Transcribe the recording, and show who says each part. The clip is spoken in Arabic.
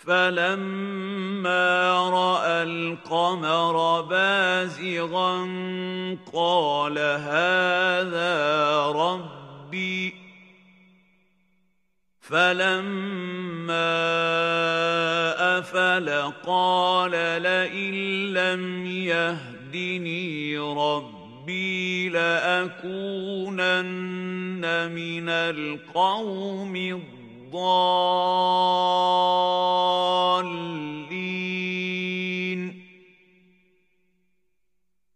Speaker 1: فلما رأى القمر بازغا قال هذا ربي فلما أفل قال لئن لم يهدني ربي لأكونن من القوم الضالين.